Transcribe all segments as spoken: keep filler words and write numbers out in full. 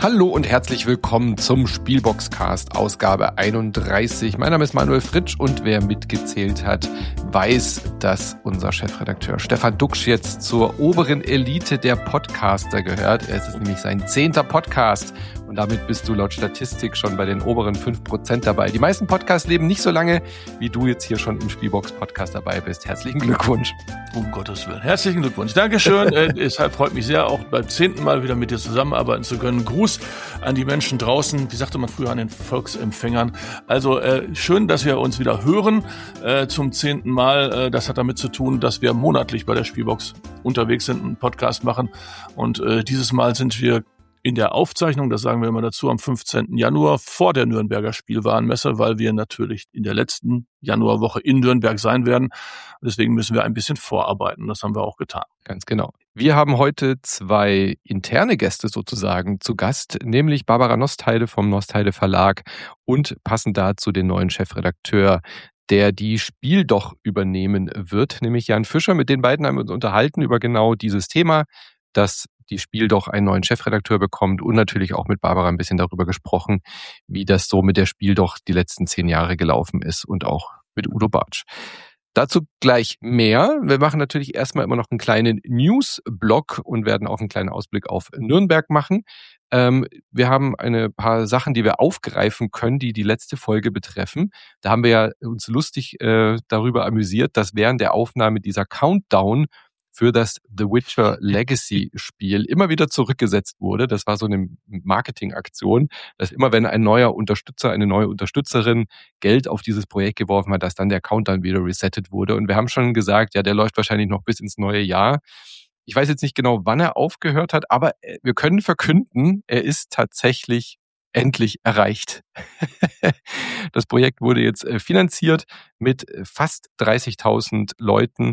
Hallo und herzlich willkommen zum Spielboxcast, Ausgabe einunddreißig. Mein Name ist Manuel Fritsch und wer mitgezählt hat, weiß, dass unser Chefredakteur Stefan Duksch jetzt zur oberen Elite der Podcaster gehört. Es ist nämlich sein zehnter Podcast und damit bist du laut Statistik schon bei den oberen fünf Prozent dabei. Die meisten Podcasts leben nicht so lange, wie du jetzt hier schon im Spielbox-Podcast dabei bist. Herzlichen Glückwunsch. Um Gottes Willen. Herzlichen Glückwunsch. Dankeschön. Es freut mich sehr, auch beim zehnten Mal wieder mit dir zusammenarbeiten zu können. Gruß an die Menschen draußen, wie sagte man früher, an den Volksempfängern. Also äh, schön, dass wir uns wieder hören äh, zum zehnten Mal. Äh, das hat damit zu tun, dass wir monatlich bei der Spielbox unterwegs sind, einen Podcast machen. Und äh, dieses Mal sind wir in der Aufzeichnung, das sagen wir immer dazu, am fünfzehnten Januar vor der Nürnberger Spielwarenmesse, weil wir natürlich in der letzten Januarwoche in Nürnberg sein werden. Deswegen müssen wir ein bisschen vorarbeiten. Das haben wir auch getan. Ganz genau. Wir haben heute zwei interne Gäste sozusagen zu Gast, nämlich Barbara Nostheide vom Nostheide Verlag und passend dazu den neuen Chefredakteur, der die Spieldoch übernehmen wird, nämlich Jan Fischer. Mit den beiden haben wir uns unterhalten über genau dieses Thema, dass die Spieldoch einen neuen Chefredakteur bekommt und natürlich auch mit Barbara ein bisschen darüber gesprochen, wie das so mit der Spieldoch die letzten zehn Jahre gelaufen ist und auch mit Udo Bartsch. Dazu gleich mehr. Wir machen natürlich erstmal immer noch einen kleinen News-Block und werden auch einen kleinen Ausblick auf Nürnberg machen. Ähm, wir haben ein paar Sachen, die wir aufgreifen können, die die letzte Folge betreffen. Da haben wir ja uns lustig äh, darüber amüsiert, dass während der Aufnahme dieser Countdown für das The Witcher Legacy-Spiel immer wieder zurückgesetzt wurde. Das war so eine Marketingaktion, dass immer wenn ein neuer Unterstützer, eine neue Unterstützerin Geld auf dieses Projekt geworfen hat, dass dann der Countdown wieder resettet wurde. Und wir haben schon gesagt, ja, der läuft wahrscheinlich noch bis ins neue Jahr. Ich weiß jetzt nicht genau, wann er aufgehört hat, aber wir können verkünden, er ist tatsächlich endlich erreicht. Das Projekt wurde jetzt finanziert mit fast dreißigtausend Leuten,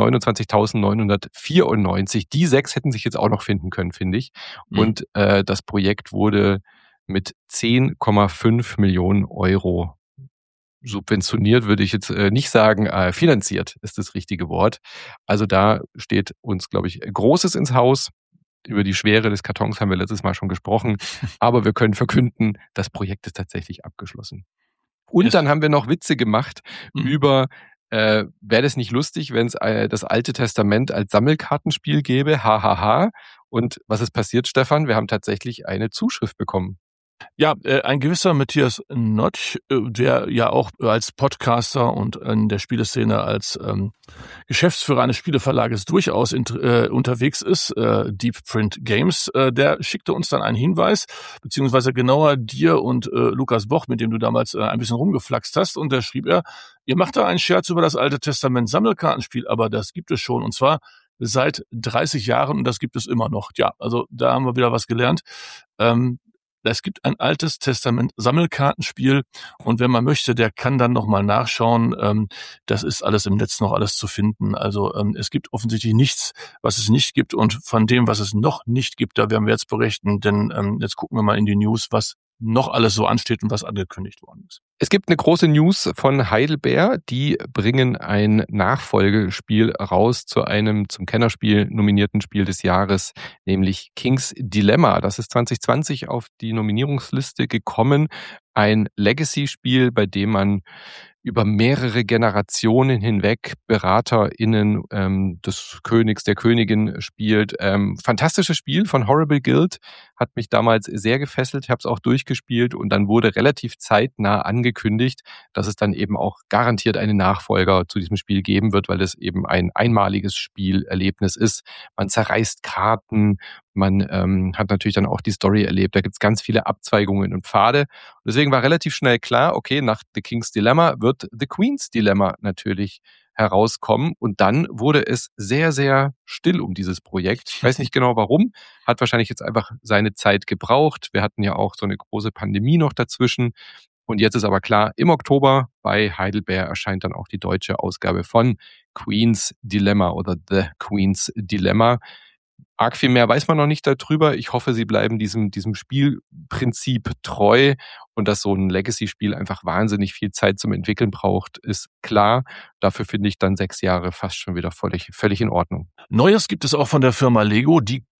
neunundzwanzigtausendneunhundertvierundneunzig. Die sechs hätten sich jetzt auch noch finden können, finde ich. Mhm. Und äh, das Projekt wurde mit zehn Komma fünf Millionen Euro subventioniert, würde ich jetzt äh, nicht sagen, äh, finanziert ist das richtige Wort. Also da steht uns, glaube ich, Großes ins Haus. Über die Schwere des Kartons haben wir letztes Mal schon gesprochen. Aber wir können verkünden, das Projekt ist tatsächlich abgeschlossen. Und yes. Dann haben wir noch Witze gemacht mhm. über Äh, wäre das nicht lustig, wenn es äh, das Alte Testament als Sammelkartenspiel gäbe? Hahaha. Und was ist passiert, Stefan? Wir haben tatsächlich eine Zuschrift bekommen. Ja, äh, ein gewisser Matthias Notch, äh, der ja auch als Podcaster und in der Spieleszene als ähm, Geschäftsführer eines Spieleverlages durchaus in, äh, unterwegs ist, äh, Deep Print Games, äh, der schickte uns dann einen Hinweis, beziehungsweise genauer dir und äh, Lukas Boch, mit dem du damals äh, ein bisschen rumgeflaxt hast, und da schrieb er, ihr macht da einen Scherz über das Alte Testament Sammelkartenspiel, aber das gibt es schon, und zwar seit dreißig Jahren, und das gibt es immer noch. Ja, also da haben wir wieder was gelernt. Ähm, Es gibt ein Altes Testament Sammelkartenspiel und wenn man möchte, der kann dann nochmal nachschauen. Ähm, das ist alles im Netz noch alles zu finden. Also ähm, es gibt offensichtlich nichts, was es nicht gibt, und von dem, was es noch nicht gibt, da werden wir jetzt berichten, denn ähm, jetzt gucken wir mal in die News, was noch alles so ansteht und was angekündigt worden ist. Es gibt eine große News von Heidelberg. Die bringen ein Nachfolgespiel raus zu einem zum Kennerspiel nominierten Spiel des Jahres, nämlich King's Dilemma. Das ist zwanzig zwanzig auf die Nominierungsliste gekommen. Ein Legacy-Spiel, bei dem man über mehrere Generationen hinweg BeraterInnen ähm, des Königs, der Königin spielt. Ähm, fantastisches Spiel von Horrible Guild, hat mich damals sehr gefesselt. Ich habe es auch durchgespielt und dann wurde relativ zeitnah angekündigt, dass es dann eben auch garantiert einen Nachfolger zu diesem Spiel geben wird, weil es eben ein einmaliges Spielerlebnis ist. Man zerreißt Karten, man ähm, hat natürlich dann auch die Story erlebt. Da gibt es ganz viele Abzweigungen und Pfade. Und deswegen war relativ schnell klar, okay, nach The King's Dilemma wird The Queen's Dilemma natürlich herauskommen. Und dann wurde es sehr, sehr still um dieses Projekt. Ich weiß nicht genau warum. Hat wahrscheinlich jetzt einfach seine Zeit gebraucht. Wir hatten ja auch so eine große Pandemie noch dazwischen. Und jetzt ist aber klar, im Oktober bei Heidelberg erscheint dann auch die deutsche Ausgabe von Queen's Dilemma oder The Queen's Dilemma. Arg viel mehr weiß man noch nicht darüber. Ich hoffe, sie bleiben diesem, diesem Spielprinzip treu, und dass so ein Legacy-Spiel einfach wahnsinnig viel Zeit zum Entwickeln braucht, ist klar. Dafür finde ich dann sechs Jahre fast schon wieder völlig, völlig in Ordnung. Neues gibt es auch von der Firma Lego. Die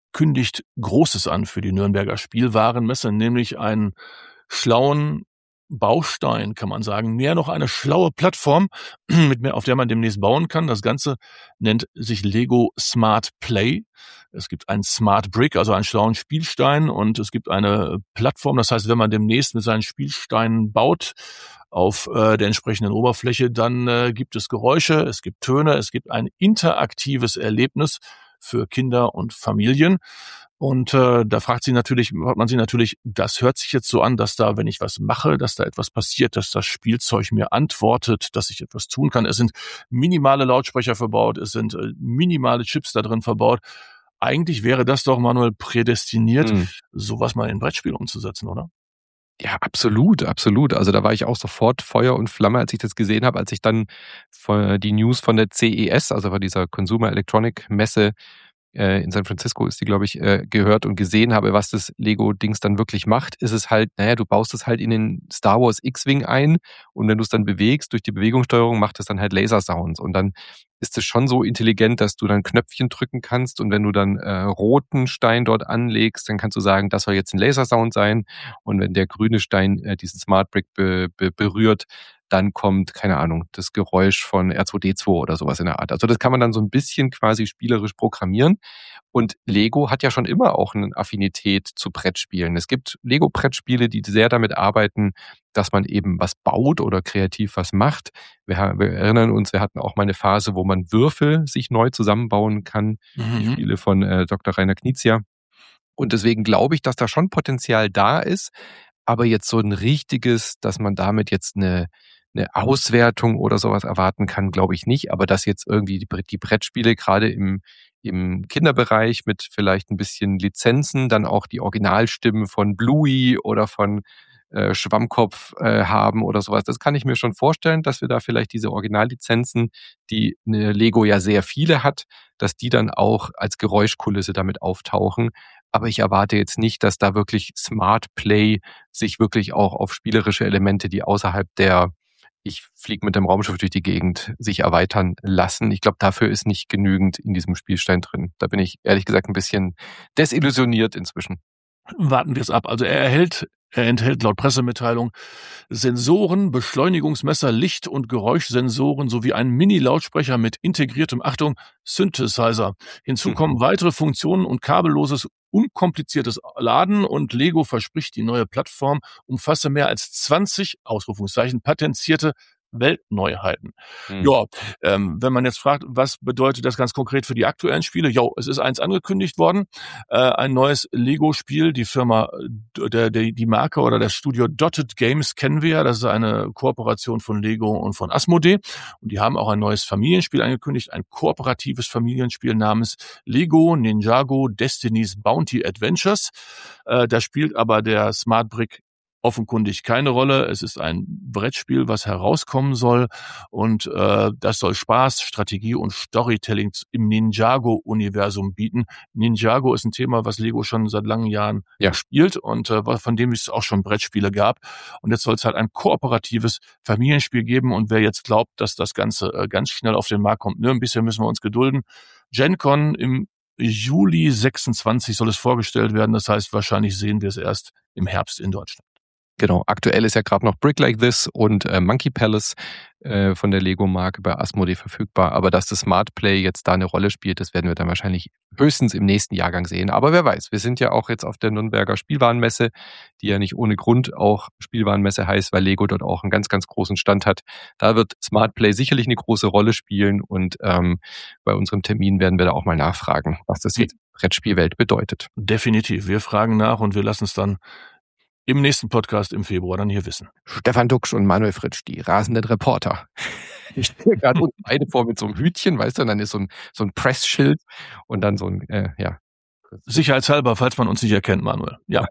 kündigt Großes an für die Nürnberger Spielwarenmesse, nämlich einen schlauen Baustein, kann man sagen, mehr noch eine schlaue Plattform, mit mehr, auf der man demnächst bauen kann. Das Ganze nennt sich Lego Smart Play. Es gibt einen Smart Brick, also einen schlauen Spielstein, und es gibt eine Plattform. Das heißt, wenn man demnächst mit seinen Spielsteinen baut auf äh, der entsprechenden Oberfläche, dann äh, gibt es Geräusche, es gibt Töne, es gibt ein interaktives Erlebnis für Kinder und Familien. Und äh, da fragt sie natürlich, fragt man sich natürlich, das hört sich jetzt so an, dass da, wenn ich was mache, dass da etwas passiert, dass das Spielzeug mir antwortet, dass ich etwas tun kann. Es sind minimale Lautsprecher verbaut, es sind äh, minimale Chips da drin verbaut. Eigentlich wäre das doch, Manuel, prädestiniert, Mhm. sowas mal in ein Brettspiel umzusetzen, oder? Ja, absolut, absolut. Also da war ich auch sofort Feuer und Flamme, als ich das gesehen habe, als ich dann von die News von der C E S, also von dieser Consumer Electronic Messe äh, in San Francisco ist die, glaube ich, äh, gehört und gesehen habe, was das Lego-Dings dann wirklich macht, ist es halt, naja, du baust es halt in den Star Wars X-Wing ein und wenn du es dann bewegst, durch die Bewegungssteuerung macht es dann halt Lasersounds und dann ist es schon so intelligent, dass du dann Knöpfchen drücken kannst und wenn du dann äh, roten Stein dort anlegst, dann kannst du sagen, das soll jetzt ein Lasersound sein und wenn der grüne Stein äh, diesen Smart Brick be, be, berührt, dann kommt, keine Ahnung, das Geräusch von R zwei D zwei oder sowas in der Art. Also das kann man dann so ein bisschen quasi spielerisch programmieren. Und Lego hat ja schon immer auch eine Affinität zu Brettspielen. Es gibt Lego-Brettspiele, die sehr damit arbeiten, dass man eben was baut oder kreativ was macht. Wir, wir erinnern uns, wir hatten auch mal eine Phase, wo man Würfel sich neu zusammenbauen kann. Die Mhm. Spiele von äh, Doktor Rainer Knizia. Und deswegen glaube ich, dass da schon Potenzial da ist. Aber jetzt so ein richtiges, dass man damit jetzt eine, eine Auswertung oder sowas erwarten kann, glaube ich nicht. Aber dass jetzt irgendwie die, die Brettspiele gerade im, im Kinderbereich mit vielleicht ein bisschen Lizenzen dann auch die Originalstimmen von Bluey oder von äh, Schwammkopf äh, haben oder sowas. Das kann ich mir schon vorstellen, dass wir da vielleicht diese Originallizenzen, die eine Lego ja sehr viele hat, dass die dann auch als Geräuschkulisse damit auftauchen. Aber ich erwarte jetzt nicht, dass da wirklich Smart Play sich wirklich auch auf spielerische Elemente, die außerhalb der ich fliege mit dem Raumschiff durch die Gegend, sich erweitern lassen. Ich glaube, dafür ist nicht genügend in diesem Spielstein drin. Da bin ich ehrlich gesagt ein bisschen desillusioniert inzwischen. Warten wir es ab. Also er erhält, er enthält laut Pressemitteilung Sensoren, Beschleunigungsmesser, Licht- und Geräuschsensoren sowie einen Mini-Lautsprecher mit integriertem, Achtung, Synthesizer. Hinzu kommen Mhm. weitere Funktionen und kabelloses, unkompliziertes Laden, und Lego verspricht, die neue Plattform umfasse mehr als zwanzig, Ausrufungszeichen, patentierte Weltneuheiten. Mhm. Ja, ähm, wenn man jetzt fragt, was bedeutet das ganz konkret für die aktuellen Spiele? Jo, es ist eins angekündigt worden, äh, ein neues Lego-Spiel. Die Firma, der, der, die Marke oder das Studio Dotted Games kennen wir ja. Das ist eine Kooperation von Lego und von Asmodee. Und die haben auch ein neues Familienspiel angekündigt, ein kooperatives Familienspiel namens Lego Ninjago Destiny's Bounty Adventures. Äh, da spielt aber der Smart Brick offenkundig keine Rolle. Es ist ein Brettspiel, was herauskommen soll, und äh, das soll Spaß, Strategie und Storytelling im Ninjago-Universum bieten. Ninjago ist ein Thema, was Lego schon seit langen Jahren Ja. spielt und äh, von dem es auch schon Brettspiele gab. Und jetzt soll es halt ein kooperatives Familienspiel geben. Und wer jetzt glaubt, dass das Ganze äh, ganz schnell auf den Markt kommt, ne, ein bisschen müssen wir uns gedulden. Gen Con im Juli sechsundzwanzig soll es vorgestellt werden. Das heißt, wahrscheinlich sehen wir es erst im Herbst in Deutschland. Genau, aktuell ist ja gerade noch Brick Like This und äh, Monkey Palace äh, von der Lego-Marke bei Asmodee verfügbar. Aber dass das Smart Play jetzt da eine Rolle spielt, das werden wir dann wahrscheinlich höchstens im nächsten Jahrgang sehen. Aber wer weiß, wir sind ja auch jetzt auf der Nürnberger Spielwarenmesse, die ja nicht ohne Grund auch Spielwarenmesse heißt, weil Lego dort auch einen ganz, ganz großen Stand hat. Da wird Smart Play sicherlich eine große Rolle spielen und ähm, bei unserem Termin werden wir da auch mal nachfragen, was das jetzt Brettspielwelt bedeutet. Definitiv. Wir fragen nach und wir lassen es dann im nächsten Podcast im Februar dann hier wissen. Stefan Duxch und Manuel Fritsch, die rasenden Reporter. Ich stehe gerade uns beide vor mit so einem Hütchen, weißt du, und dann ist so ein, so ein Pressschild und dann so ein, äh, ja. Sicherheitshalber, falls man uns nicht erkennt, Manuel. Ja.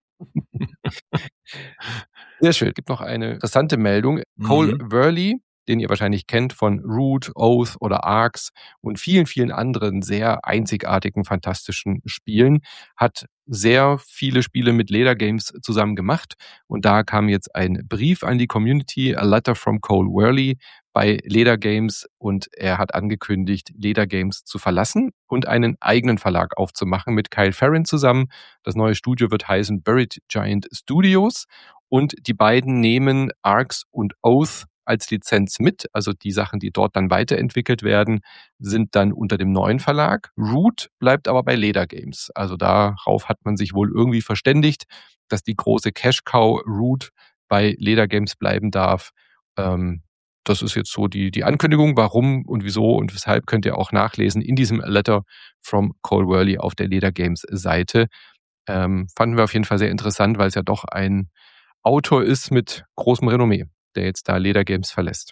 Sehr schön. Es gibt noch eine interessante Meldung. Cole Mhm. Worley, den ihr wahrscheinlich kennt von Root, Oath oder Arx und vielen, vielen anderen sehr einzigartigen, fantastischen Spielen, hat sehr viele Spiele mit Leder Games zusammen gemacht. Und da kam jetzt ein Brief an die Community, a letter from Cole Worley, bei Leder Games und er hat angekündigt, Leder Games zu verlassen und einen eigenen Verlag aufzumachen mit Kyle Ferrin zusammen. Das neue Studio wird heißen Buried Giant Studios und die beiden nehmen Arx und Oath als Lizenz mit. Also die Sachen, die dort dann weiterentwickelt werden, sind dann unter dem neuen Verlag. Root bleibt aber bei Leder Games. Also darauf hat man sich wohl irgendwie verständigt, dass die große Cash-Cow Root bei Leder Games bleiben darf. Ähm, das ist jetzt so die, die Ankündigung. Warum und wieso und weshalb könnt ihr auch nachlesen in diesem Letter from Cole Wehrle auf der Leder Games Seite. Ähm, fanden wir auf jeden Fall sehr interessant, weil es ja doch ein Autor ist mit großem Renommee, der jetzt da Leder Games verlässt.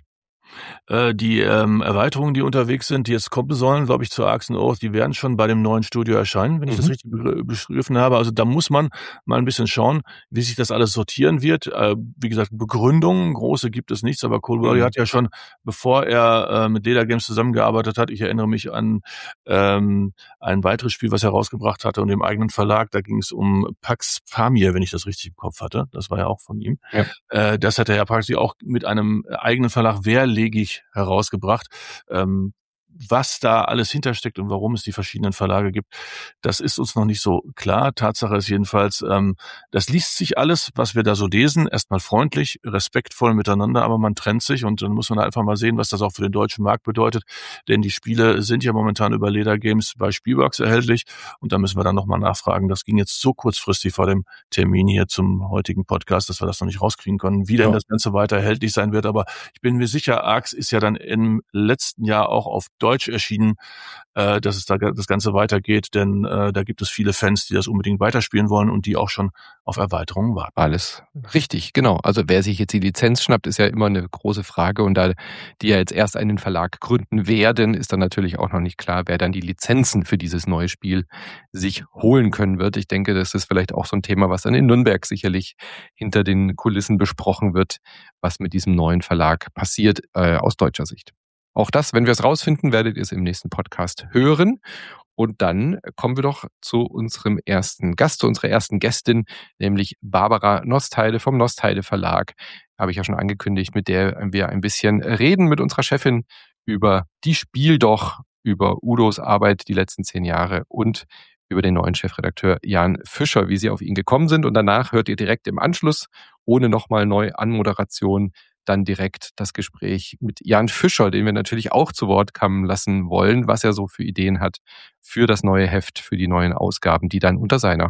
Äh, die ähm, Erweiterungen, die unterwegs sind, die jetzt kommen sollen, glaube ich, zur Arx und Oath, die werden schon bei dem neuen Studio erscheinen, wenn ich Mhm. das richtig begriffen habe. Also da muss man mal ein bisschen schauen, wie sich das alles sortieren wird. Äh, wie gesagt, Begründungen, große gibt es nichts, aber Cole Wehrle Mhm. hat ja schon, bevor er äh, mit Leder Games zusammengearbeitet hat, ich erinnere mich an ähm, ein weiteres Spiel, was er rausgebracht hatte und im eigenen Verlag, da ging es um Pax Pamir, wenn ich das richtig im Kopf hatte. Das war ja auch von ihm. Ja. Äh, das hat er ja praktisch auch mit einem eigenen Verlag Wehrlegig herausgebracht. Ähm, was da alles hintersteckt und warum es die verschiedenen Verlage gibt, das ist uns noch nicht so klar. Tatsache ist jedenfalls, ähm, das liest sich alles, was wir da so lesen, erstmal freundlich, respektvoll miteinander, aber man trennt sich und dann muss man einfach mal sehen, was das auch für den deutschen Markt bedeutet, denn die Spiele sind ja momentan über Leder Games bei Spielworks erhältlich und da müssen wir dann nochmal nachfragen. Das ging jetzt so kurzfristig vor dem Termin hier zum heutigen Podcast, dass wir das noch nicht rauskriegen können, wie denn Ja. das Ganze weiter erhältlich sein wird, aber ich bin mir sicher, Arx ist ja dann im letzten Jahr auch auf Deutsch erschienen, äh, dass es da das Ganze weitergeht, denn äh, da gibt es viele Fans, die das unbedingt weiterspielen wollen und die auch schon auf Erweiterungen warten. Alles richtig, genau. Also wer sich jetzt die Lizenz schnappt, ist ja immer eine große Frage und da die ja jetzt erst einen Verlag gründen werden, ist dann natürlich auch noch nicht klar, wer dann die Lizenzen für dieses neue Spiel sich holen können wird. Ich denke, das ist vielleicht auch so ein Thema, was dann in Nürnberg sicherlich hinter den Kulissen besprochen wird, was mit diesem neuen Verlag passiert äh, aus deutscher Sicht. Auch das, wenn wir es rausfinden, werdet ihr es im nächsten Podcast hören. Und dann kommen wir doch zu unserem ersten Gast, zu unserer ersten Gästin, nämlich Barbara Nostheide vom Nostheide Verlag. Habe ich ja schon angekündigt, mit der wir ein bisschen reden mit unserer Chefin über die Spiel doch, über Udos Arbeit die letzten zehn Jahre und über den neuen Chefredakteur Jan Fischer, wie sie auf ihn gekommen sind. Und danach hört ihr direkt im Anschluss, ohne nochmal neue Anmoderation, dann direkt das Gespräch mit Jan Fischer, den wir natürlich auch zu Wort kommen lassen wollen, was er so für Ideen hat für das neue Heft, für die neuen Ausgaben, die dann unter seiner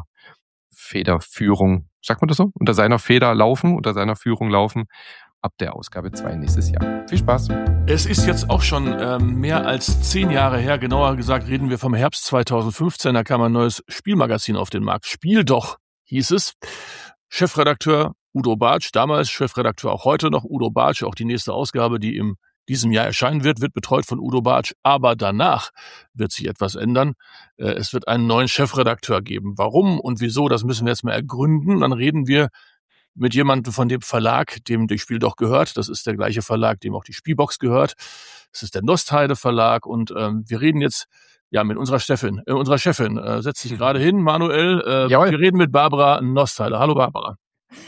Federführung, sagt man das so? Unter seiner Feder laufen, unter seiner Führung laufen, ab der Ausgabe zwei nächstes Jahr. Viel Spaß! Es ist jetzt auch schon ähm, mehr als zehn Jahre her, genauer gesagt reden wir vom Herbst zweitausendfünfzehn, da kam ein neues Spielmagazin auf den Markt. Spiel doch, hieß es. Chefredakteur Udo Bartsch, damals Chefredakteur, auch heute noch Udo Bartsch, auch die nächste Ausgabe, die in diesem Jahr erscheinen wird, wird betreut von Udo Bartsch, aber danach wird sich etwas ändern. Es wird einen neuen Chefredakteur geben. Warum und wieso, das müssen wir jetzt mal ergründen. Dann reden wir mit jemandem von dem Verlag, dem das Spiel doch gehört. Das ist der gleiche Verlag, dem auch die Spielbox gehört. Das ist der Nostheide Verlag und ähm, wir reden jetzt ja mit unserer Chefin. Äh, unserer Chefin äh, setzt sich gerade hin, Manuel. Äh, wir reden mit Barbara Nostheide. Hallo Barbara.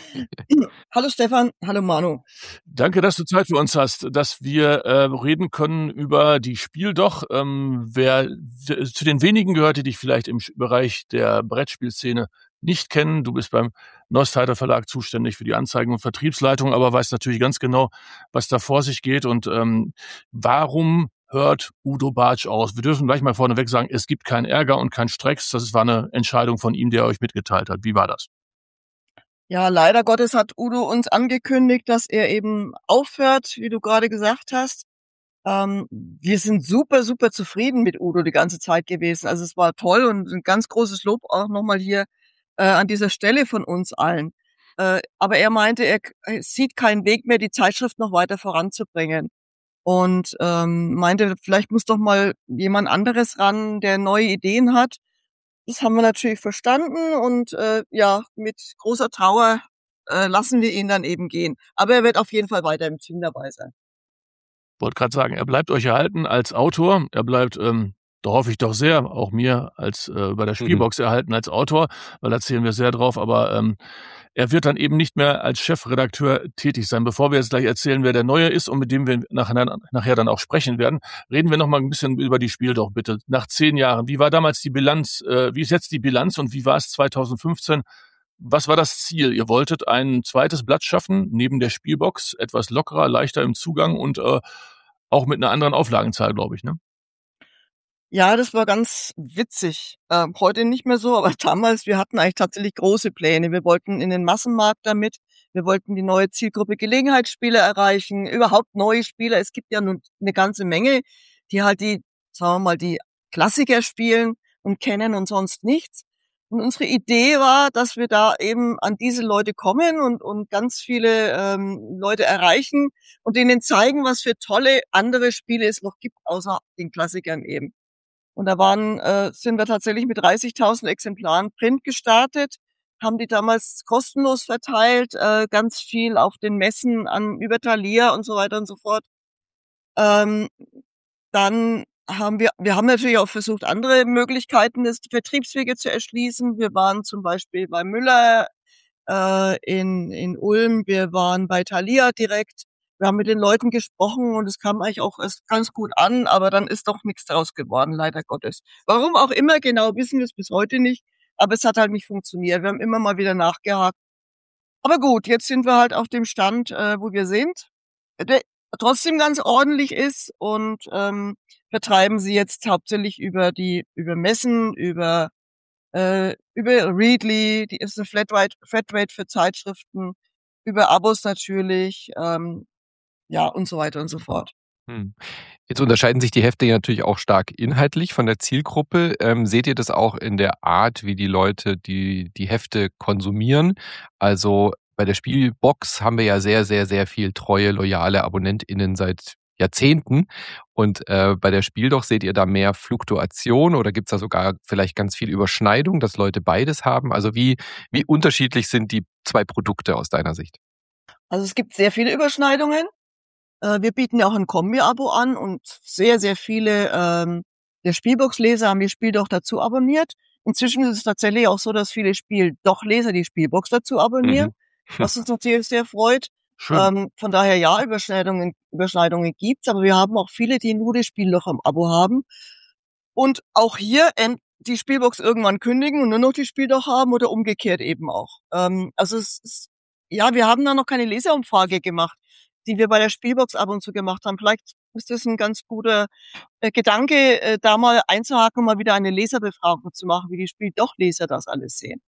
Hallo Stefan, hallo Manu. Danke, dass du Zeit für uns hast, dass wir äh, reden können über die Spiel doch. Ähm, wer w- zu den wenigen gehört, die dich vielleicht im Sch- Bereich der Brettspielszene nicht kennen, du bist beim Nostheide Verlag zuständig für die Anzeigen- und Vertriebsleitung, aber weißt natürlich ganz genau, was da vor sich geht und ähm, warum hört Udo Bartsch aus? Wir dürfen gleich mal vorneweg sagen, es gibt keinen Ärger und keinen Stress. Das war eine Entscheidung von ihm, der euch mitgeteilt hat. Wie war das? Ja, leider Gottes hat Udo uns angekündigt, dass er eben aufhört, wie du gerade gesagt hast. Ähm, wir sind super, super zufrieden mit Udo die ganze Zeit gewesen. Also es war toll und ein ganz großes Lob auch nochmal hier äh, an dieser Stelle von uns allen. Äh, aber er meinte, er k- er sieht keinen Weg mehr, die Zeitschrift noch weiter voranzubringen. Und ähm, meinte, vielleicht muss doch mal jemand anderes ran, der neue Ideen hat. Das haben wir natürlich verstanden und äh, ja, mit großer Trauer äh, lassen wir ihn dann eben gehen. Aber er wird auf jeden Fall weiter im Team dabei sein. Wollte gerade sagen, er bleibt euch erhalten als Autor. Er bleibt, ähm, da hoffe ich doch sehr, auch mir als äh, bei der Spielbox erhalten als Autor, weil da zählen wir sehr drauf. Aber ähm, er wird dann eben nicht mehr als Chefredakteur tätig sein. Bevor wir jetzt gleich erzählen, wer der Neue ist und mit dem wir nachher, nachher dann auch sprechen werden, reden wir noch mal ein bisschen über die Spiel doch bitte. Nach zehn Jahren, wie war damals die Bilanz, äh, wie ist jetzt die Bilanz und wie war es zwanzig fünfzehn? Was war das Ziel? Ihr wolltet ein zweites Blatt schaffen, neben der Spielbox, etwas lockerer, leichter im Zugang und äh, auch mit einer anderen Auflagenzahl, glaube ich, ne? Ja, das war ganz witzig. Ähm, heute nicht mehr so, aber damals, wir hatten eigentlich tatsächlich große Pläne. Wir wollten in den Massenmarkt damit. Wir wollten die neue Zielgruppe Gelegenheitsspieler erreichen, überhaupt neue Spieler. Es gibt ja nun eine ganze Menge, die halt die, sagen wir mal, die Klassiker spielen und kennen und sonst nichts. Und unsere Idee war, dass wir da eben an diese Leute kommen und, und ganz viele ähm, Leute erreichen und denen zeigen, was für tolle andere Spiele es noch gibt, außer den Klassikern eben. Und da waren, äh, sind wir tatsächlich mit dreißigtausend Exemplaren Print gestartet, haben die damals kostenlos verteilt, äh, ganz viel auf den Messen an über Thalia und so weiter und so fort. Ähm, dann haben wir, wir haben natürlich auch versucht, andere Möglichkeiten des Vertriebswege zu erschließen. Wir waren zum Beispiel bei Müller äh, in, in Ulm, wir waren bei Thalia direkt. Wir haben mit den Leuten gesprochen und es kam eigentlich auch erst ganz gut an, aber dann ist doch nichts draus geworden, leider Gottes. Warum auch immer genau, wissen wir es bis heute nicht, aber es hat halt nicht funktioniert. Wir haben immer mal wieder nachgehakt. Aber gut, jetzt sind wir halt auf dem Stand, äh, wo wir sind, der trotzdem ganz ordentlich ist und ähm, vertreiben sie jetzt hauptsächlich über die über Messen, über äh, über Readly, die ist eine Flatrate, Flatrate für Zeitschriften, über Abos natürlich, ähm, ja, und so weiter und so fort. Hm. Jetzt unterscheiden sich die Hefte ja natürlich auch stark inhaltlich von der Zielgruppe. Ähm, seht ihr das auch in der Art, wie die Leute die, die Hefte konsumieren? Also bei der Spielbox haben wir ja sehr, sehr, sehr viel treue, loyale AbonnentInnen seit Jahrzehnten. Und äh, bei der Spiel doch seht ihr da mehr Fluktuation oder gibt es da sogar vielleicht ganz viel Überschneidung, dass Leute beides haben? Also wie, wie unterschiedlich sind die zwei Produkte aus deiner Sicht? Also es gibt sehr viele Überschneidungen. Wir bieten ja auch ein Kombi-Abo an und sehr, sehr viele ähm, der Spielbox-Leser haben die Spiel doch dazu abonniert. Inzwischen ist es tatsächlich auch so, dass viele Spiel-doch-Leser die Spielbox dazu abonnieren, mhm. was uns natürlich sehr freut. Ähm, von daher ja, Überschneidungen, Überschneidungen gibt's, aber wir haben auch viele, die nur das Spiel doch im Abo haben. Und auch hier ähm, die Spielbox irgendwann kündigen und nur noch die Spiel doch haben oder umgekehrt eben auch. Ähm, also es ist, ja, wir haben da noch keine Leserumfrage gemacht, die wir bei der Spielbox ab und zu gemacht haben. Vielleicht ist das ein ganz guter äh, Gedanke, äh, da mal einzuhaken und mal wieder eine Leserbefragung zu machen, wie die Spiel-doch-Leser das alles sehen.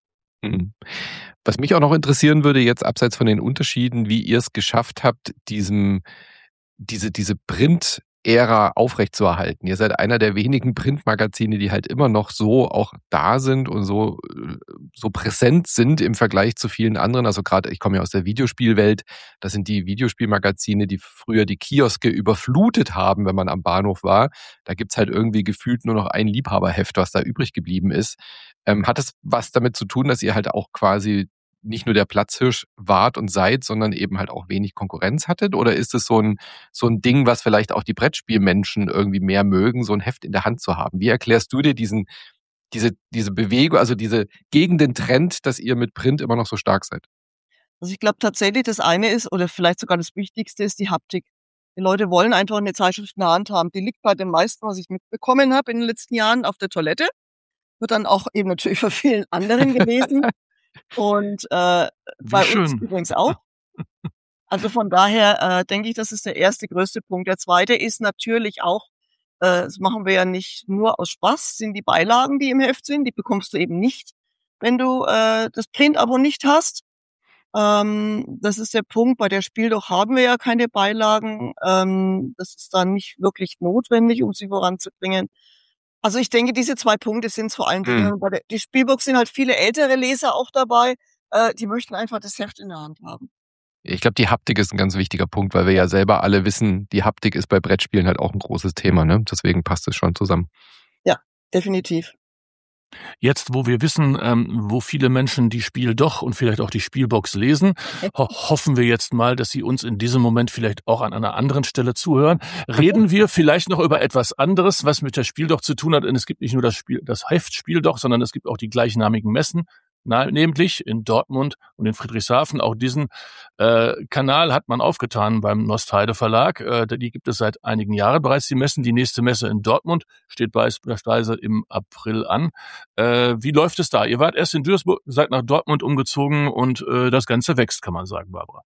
Was mich auch noch interessieren würde, jetzt abseits von den Unterschieden, wie ihr es geschafft habt, diesem, diese, diese Print- Ära aufrechtzuerhalten. Ihr seid einer der wenigen Printmagazine, die halt immer noch so auch da sind und so, so präsent sind im Vergleich zu vielen anderen. Also gerade, ich komme ja aus der Videospielwelt, das sind die Videospielmagazine, die früher die Kioske überflutet haben, wenn man am Bahnhof war. Da gibt's halt irgendwie gefühlt nur noch ein Liebhaberheft, was da übrig geblieben ist. Ähm, hat das was damit zu tun, dass ihr halt auch quasi nicht nur der Platzhirsch wart und seid, sondern eben halt auch wenig Konkurrenz hattet? Oder ist es so ein, so ein Ding, was vielleicht auch die Brettspielmenschen irgendwie mehr mögen, so ein Heft in der Hand zu haben? Wie erklärst du dir diesen, diese, diese Bewegung, also diese gegen den Trend, dass ihr mit Print immer noch so stark seid? Also ich glaube tatsächlich, das eine ist, oder vielleicht sogar das Wichtigste ist die Haptik. Die Leute wollen einfach eine Zeitschrift in der Hand haben. Die liegt bei den meisten, was ich mitbekommen habe in den letzten Jahren, auf der Toilette. Wird dann auch eben natürlich von vielen anderen gelesen. Und äh, bei schön. uns übrigens auch. Also von daher äh, denke ich, das ist der erste größte Punkt. Der zweite ist natürlich auch, äh, das machen wir ja nicht nur aus Spaß, sind die Beilagen, die im Heft sind, die bekommst du eben nicht, wenn du äh, das Print-Abo nicht hast. Ähm, das ist der Punkt, bei der Spiel doch haben wir ja keine Beilagen. Ähm, das ist dann nicht wirklich notwendig, um sie voranzubringen. Also ich denke, diese zwei Punkte sind vor allen Dingen, hm. bei der die Spielbox sind halt viele ältere Leser auch dabei, äh, die möchten einfach das Heft in der Hand haben. Ich glaube, die Haptik ist ein ganz wichtiger Punkt, weil wir ja selber alle wissen, die Haptik ist bei Brettspielen halt auch ein großes Thema, ne? Deswegen passt es schon zusammen. Ja, definitiv. Jetzt, wo wir wissen, ähm, wo viele Menschen die Spiel doch und vielleicht auch die Spielbox lesen, ho- hoffen wir jetzt mal, dass sie uns in diesem Moment vielleicht auch an einer anderen Stelle zuhören. Reden wir vielleicht noch über etwas anderes, was mit der Spiel doch zu tun hat. Denn es gibt nicht nur das Spiel, das Heft Spiel doch, sondern es gibt auch die gleichnamigen Messen. namentlich in Dortmund und in Friedrichshafen. Auch diesen äh, Kanal hat man aufgetan beim Nostheide Verlag. Äh, die gibt es seit einigen Jahren bereits, die Messen. Die nächste Messe in Dortmund steht beispielsweise im April an. Äh, wie läuft es da? Ihr wart erst in Duisburg, seid nach Dortmund umgezogen und äh, das Ganze wächst, kann man sagen, Barbara.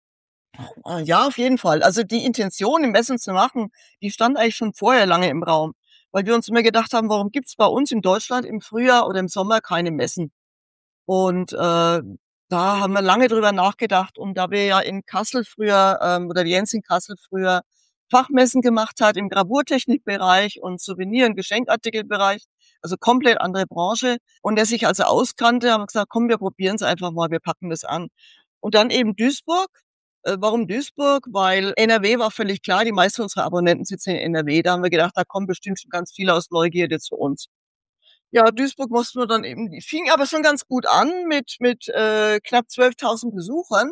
Ja, auf jeden Fall. Also die Intention, im Messen zu machen, die stand eigentlich schon vorher lange im Raum. Weil wir uns immer gedacht haben, warum gibt's bei uns in Deutschland im Frühjahr oder im Sommer keine Messen? Und äh, da haben wir lange drüber nachgedacht. Und da wir ja in Kassel früher, ähm, oder Jens in Kassel früher Fachmessen gemacht hat im Gravurtechnikbereich und Souvenir- und Geschenkartikelbereich, also komplett andere Branche, und der sich also auskannte, haben wir gesagt, komm, wir probieren es einfach mal, wir packen das an. Und dann eben Duisburg. Äh, warum Duisburg? Weil N R W war völlig klar, die meisten unserer Abonnenten sitzen in N R W. Da haben wir gedacht, da kommen bestimmt schon ganz viele aus Neugierde zu uns. Ja, Duisburg mussten wir dann eben, die fing aber schon ganz gut an mit mit äh, knapp zwölftausend Besuchern.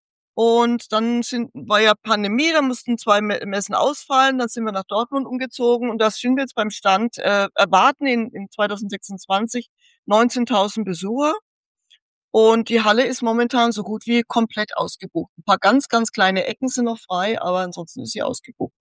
Und dann sind, war ja Pandemie, da mussten zwei Messen ausfallen, dann sind wir nach Dortmund umgezogen und da sind wir jetzt beim Stand, äh, erwarten in, in zwanzig sechsundzwanzig neunzehntausend Besucher. Und die Halle ist momentan so gut wie komplett ausgebucht. Ein paar ganz, ganz kleine Ecken sind noch frei, aber ansonsten ist sie ausgebucht.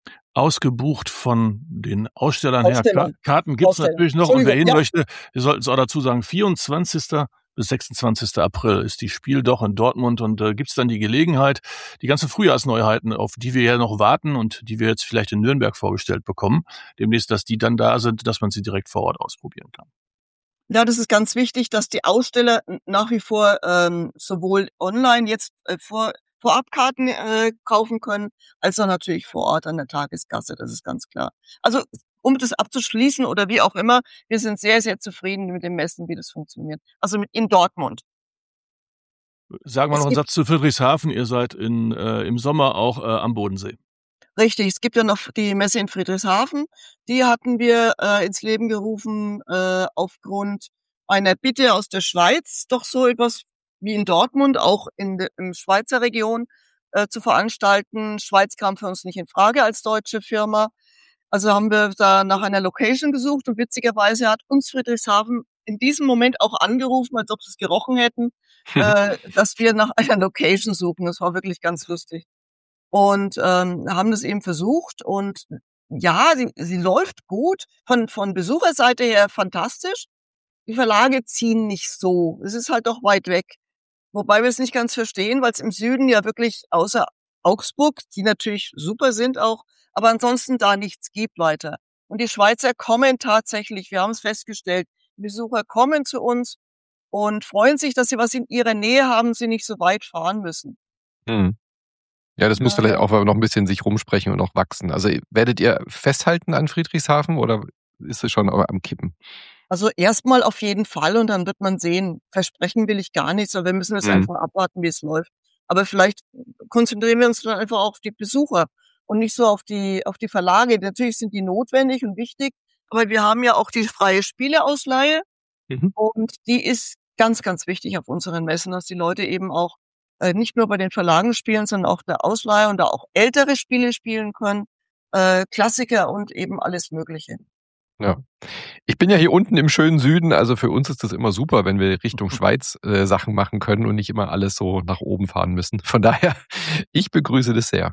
Ausgebucht von den Ausstellern her. Ausstellern. Karten gibt es Aussteller. natürlich noch, und wer hin ja. möchte, wir sollten es auch dazu sagen, vierundzwanzigsten bis sechsundzwanzigsten April ist die Spiel doch in Dortmund, und äh, gibt es dann die Gelegenheit, die ganzen Frühjahrsneuheiten, auf die wir ja noch warten und die wir jetzt vielleicht in Nürnberg vorgestellt bekommen, demnächst, dass die dann da sind, dass man sie direkt vor Ort ausprobieren kann. Ja, das ist ganz wichtig, dass die Aussteller nach wie vor ähm, sowohl online jetzt äh, vor Vorabkarten äh, kaufen können, als auch natürlich vor Ort an der Tageskasse, das ist ganz klar. Also um das abzuschließen oder wie auch immer, wir sind sehr, sehr zufrieden mit dem Messen, wie das funktioniert. Also mit in Dortmund. Sagen wir Es noch einen gibt- Satz zu Friedrichshafen. Ihr seid in, äh, im Sommer auch äh, am Bodensee. Richtig, es gibt ja noch die Messe in Friedrichshafen. Die hatten wir äh, ins Leben gerufen äh, aufgrund einer Bitte aus der Schweiz, doch so etwas wie in Dortmund, auch in der in Schweizer Region äh, zu veranstalten. Schweiz kam für uns nicht in Frage als deutsche Firma. Also haben wir da nach einer Location gesucht und witzigerweise hat uns Friedrichshafen in diesem Moment auch angerufen, als ob sie es gerochen hätten, äh, dass wir nach einer Location suchen. Das war wirklich ganz lustig. Und ähm, haben das eben versucht und ja, sie, sie läuft gut. Von, von Besucherseite her fantastisch. Die Verlage ziehen nicht so. Es ist halt doch weit weg. Wobei wir es nicht ganz verstehen, weil es im Süden ja wirklich außer Augsburg, die natürlich super sind auch, aber ansonsten da nichts gibt weiter. Und die Schweizer kommen tatsächlich, wir haben es festgestellt, die Besucher kommen zu uns und freuen sich, dass sie was in ihrer Nähe haben, sie nicht so weit fahren müssen. Hm. Ja, das muss Ja, vielleicht ja. auch noch ein bisschen sich rumsprechen und auch wachsen. Also werdet ihr festhalten an Friedrichshafen oder ist es schon am Kippen? Also erstmal auf jeden Fall und dann wird man sehen. Versprechen will ich gar nichts, aber wir müssen jetzt Mhm. einfach abwarten, wie es läuft. Aber vielleicht konzentrieren wir uns dann einfach auf die Besucher und nicht so auf die, auf die Verlage. Natürlich sind die notwendig und wichtig, aber wir haben ja auch die freie Spieleausleihe Mhm. und die ist ganz, ganz wichtig auf unseren Messen, dass die Leute eben auch äh, nicht nur bei den Verlagen spielen, sondern auch der Ausleihe und da auch ältere Spiele spielen können, äh, Klassiker und eben alles Mögliche. Ja. Ich bin ja hier unten im schönen Süden, also für uns ist das immer super, wenn wir Richtung Schweiz äh, Sachen machen können und nicht immer alles so nach oben fahren müssen. Von daher, ich begrüße das sehr.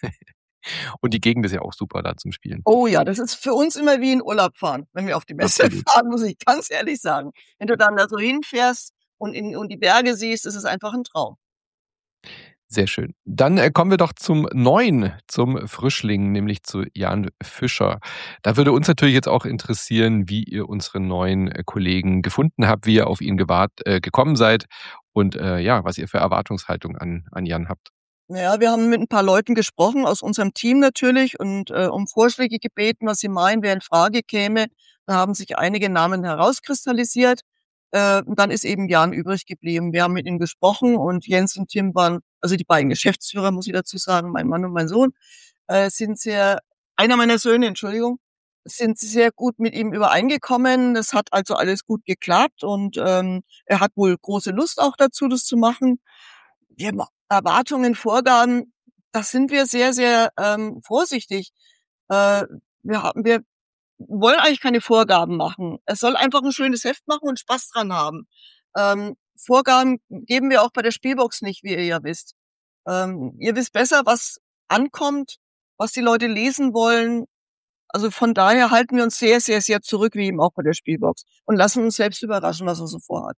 Und die Gegend ist ja auch super da zum Spielen. Oh ja, das ist für uns immer wie in Urlaub fahren, wenn wir auf die Messe Absolut. fahren, muss ich ganz ehrlich sagen. Wenn du dann da so hinfährst und in und die Berge siehst, ist es einfach ein Traum. Sehr schön. Dann äh, kommen wir doch zum Neuen, zum Frischling, nämlich zu Jan Fischer. Da würde uns natürlich jetzt auch interessieren, wie ihr unseren neuen äh, Kollegen gefunden habt, wie ihr auf ihn gewart, äh, gekommen seid und äh, ja, was ihr für Erwartungshaltung an, an Jan habt. Ja, wir haben mit ein paar Leuten gesprochen, aus unserem Team natürlich, und äh, um Vorschläge gebeten, was sie meinen, wer in Frage käme. Da haben sich einige Namen herauskristallisiert. Äh, und dann ist eben Jan übrig geblieben. Wir haben mit ihm gesprochen und Jens und Tim waren, also die beiden Geschäftsführer, muss ich dazu sagen, mein Mann und mein Sohn, äh, sind sehr, einer meiner Söhne, Entschuldigung, sind sehr gut mit ihm übereingekommen. Das hat also alles gut geklappt und ähm, er hat wohl große Lust auch dazu, das zu machen. Wir ma- Erwartungen, Vorgaben, da sind wir sehr, sehr ähm, vorsichtig. Äh, wir haben, wir wollen eigentlich keine Vorgaben machen. Es soll einfach ein schönes Heft machen und Spaß dran haben. Ähm, Vorgaben geben wir auch bei der Spielbox nicht, wie ihr ja wisst. Ähm, ihr wisst besser, was ankommt, was die Leute lesen wollen. Also von daher halten wir uns sehr, sehr, sehr zurück, wie eben auch bei der Spielbox, und lassen uns selbst überraschen, was er so vorhat.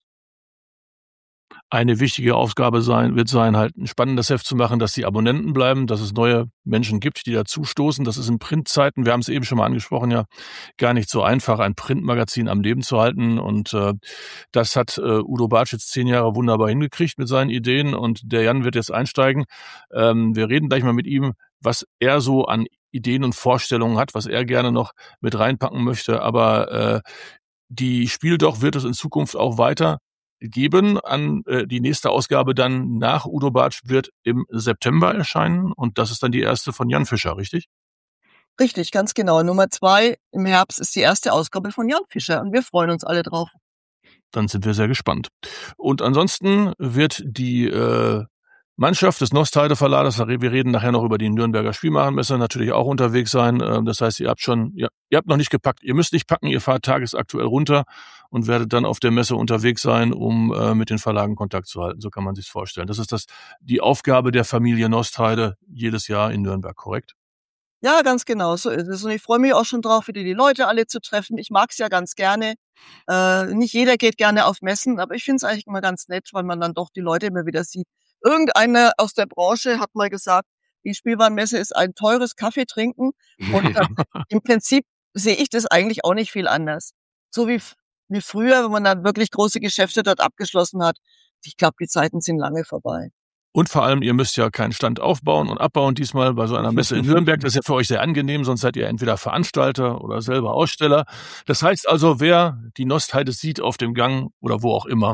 Eine wichtige Aufgabe sein, wird sein, halt ein spannendes Heft zu machen, dass die Abonnenten bleiben, dass es neue Menschen gibt, die dazustoßen. Das ist in Printzeiten, wir haben es eben schon mal angesprochen, ja gar nicht so einfach, ein Printmagazin am Leben zu halten. Und äh, das hat äh, Udo Bartsch jetzt zehn Jahre wunderbar hingekriegt mit seinen Ideen. Und der Jan wird jetzt einsteigen. Ähm, wir reden gleich mal mit ihm, was er so an Ideen und Vorstellungen hat, was er gerne noch mit reinpacken möchte. Aber äh, die Spiel doch wird es in Zukunft auch weiter geben. An äh, die nächste Ausgabe dann nach Udo Bartsch wird im September erscheinen und das ist dann die erste von Jan Fischer, richtig? Richtig, ganz genau. Nummer zwei im Herbst ist die erste Ausgabe von Jan Fischer und wir freuen uns alle drauf. Dann sind wir sehr gespannt. Und ansonsten wird die äh, Mannschaft des Nostheide Verlages, wir reden nachher noch über die Nürnberger Spielwarenmesse, natürlich auch unterwegs sein. Das heißt, ihr habt schon, ihr, ihr habt noch nicht gepackt. Ihr müsst nicht packen, ihr fahrt tagesaktuell runter und werdet dann auf der Messe unterwegs sein, um äh, mit den Verlagen Kontakt zu halten. So kann man sich's vorstellen. Das ist das die Aufgabe der Familie Nostheide jedes Jahr in Nürnberg, korrekt? Ja, ganz genau, so ist es. Und ich freue mich auch schon drauf, wieder die Leute alle zu treffen. Ich mag's ja ganz gerne. Äh, nicht jeder geht gerne auf Messen, aber ich finde es eigentlich immer ganz nett, weil man dann doch die Leute immer wieder sieht. Irgendeiner aus der Branche hat mal gesagt, die Spielwarenmesse ist ein teures Kaffee trinken. Und äh, im Prinzip sehe ich das eigentlich auch nicht viel anders. So wie, wie früher, wenn man dann wirklich große Geschäfte dort abgeschlossen hat. Ich glaube, die Zeiten sind lange vorbei. Und vor allem, ihr müsst ja keinen Stand aufbauen und abbauen diesmal bei so einer Messe in Nürnberg. Das ist ja für euch sehr angenehm, sonst seid ihr entweder Veranstalter oder selber Aussteller. Das heißt also, wer die Nostheide sieht auf dem Gang oder wo auch immer,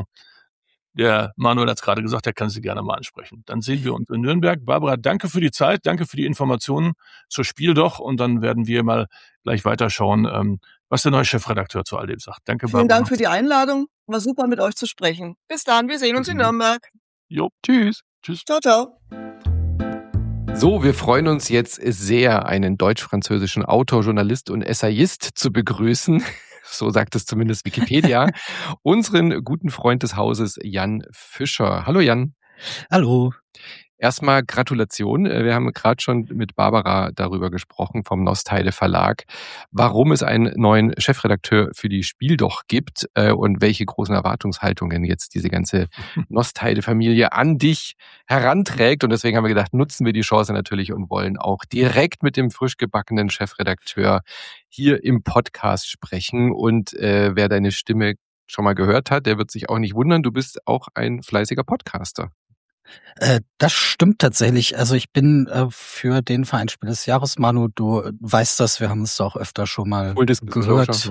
der Manuel hat es gerade gesagt, der kann Sie gerne mal ansprechen. Dann sehen wir uns in Nürnberg. Barbara, danke für die Zeit, danke für die Informationen zur Spiel doch und dann werden wir mal gleich weiterschauen, was der neue Chefredakteur zu all dem sagt. Danke, Barbara. Vielen Dank für die Einladung. War super, mit euch zu sprechen. Bis dann, wir sehen uns in Nürnberg. Jo, tschüss. Tschüss. Ciao, ciao. So, wir freuen uns jetzt sehr, einen deutsch-französischen Autor, Journalist und Essayist zu begrüßen. So sagt es zumindest Wikipedia. Unseren guten Freund des Hauses, Jan Fischer. Hallo Jan. Hallo. Erstmal Gratulation. Wir haben gerade schon mit Barbara darüber gesprochen vom Nostheide Verlag, warum es einen neuen Chefredakteur für die Spiel doch gibt und welche großen Erwartungshaltungen jetzt diese ganze Nostheide-Familie an dich heranträgt. Und deswegen haben wir gedacht, nutzen wir die Chance natürlich und wollen auch direkt mit dem frisch gebackenen Chefredakteur hier im Podcast sprechen. Und äh, wer deine Stimme schon mal gehört hat, der wird sich auch nicht wundern. Du bist auch ein fleißiger Podcaster. Äh, das stimmt tatsächlich. Also ich bin äh, für den Vereinsspiel des Jahres, Manu, du weißt das, wir haben es auch öfter schon mal gehört.